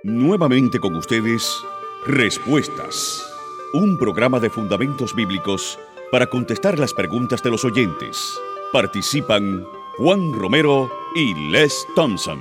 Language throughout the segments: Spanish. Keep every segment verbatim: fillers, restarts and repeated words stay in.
Nuevamente con ustedes, Respuestas, un programa de fundamentos bíblicos para contestar las preguntas de los oyentes. Participan Juan Romero y Les Thompson.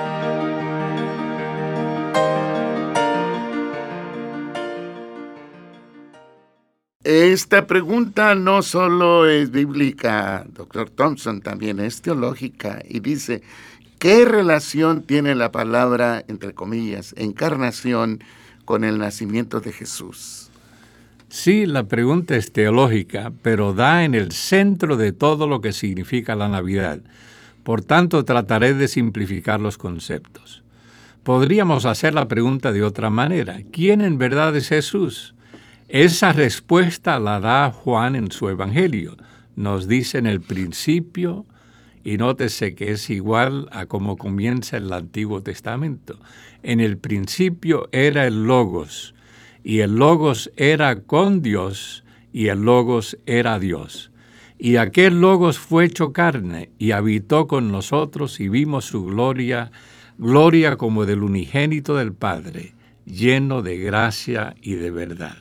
Esta pregunta no solo es bíblica, doctor Thompson, también es teológica y dice, ¿qué relación tiene la palabra, entre comillas, encarnación con el nacimiento de Jesús? Sí, la pregunta es teológica, pero da en el centro de todo lo que significa la Navidad. Por tanto, trataré de simplificar los conceptos. Podríamos hacer la pregunta de otra manera. ¿Quién en verdad es Jesús? Esa respuesta la da Juan en su Evangelio. Nos dice en el principio, y nótese que es igual a cómo comienza el Antiguo Testamento. En el principio era el Logos, y el Logos era con Dios, y el Logos era Dios. Y aquel Logos fue hecho carne, y habitó con nosotros, y vimos su gloria, gloria como del unigénito del Padre, lleno de gracia y de verdad.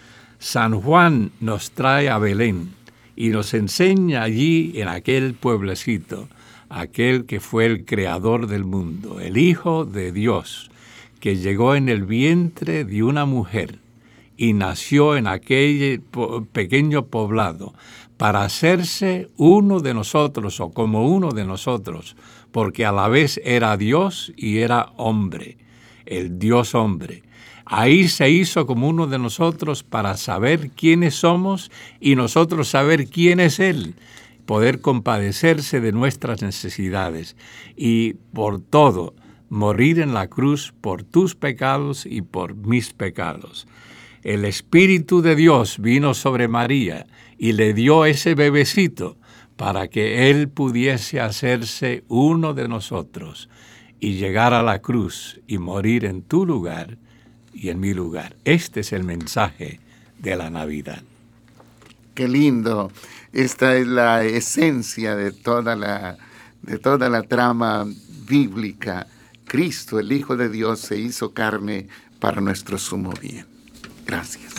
San Juan nos trae a Belén y nos enseña allí, en aquel pueblecito, aquel que fue el creador del mundo, el Hijo de Dios, que llegó en el vientre de una mujer y nació en aquel pequeño poblado para hacerse uno de nosotros o como uno de nosotros, porque a la vez era Dios y era hombre, el Dios hombre. Ahí se hizo como uno de nosotros para saber quiénes somos y nosotros saber quién es Él, poder compadecerse de nuestras necesidades y por todo morir en la cruz por tus pecados y por mis pecados. El Espíritu de Dios vino sobre María y le dio ese bebecito para que Él pudiese hacerse uno de nosotros y llegar a la cruz y morir en tu lugar y en mi lugar. Este es el mensaje de la Navidad. Qué lindo. Esta es la esencia de toda la, de toda la trama bíblica. Cristo, el Hijo de Dios, se hizo carne para nuestro sumo bien. Gracias.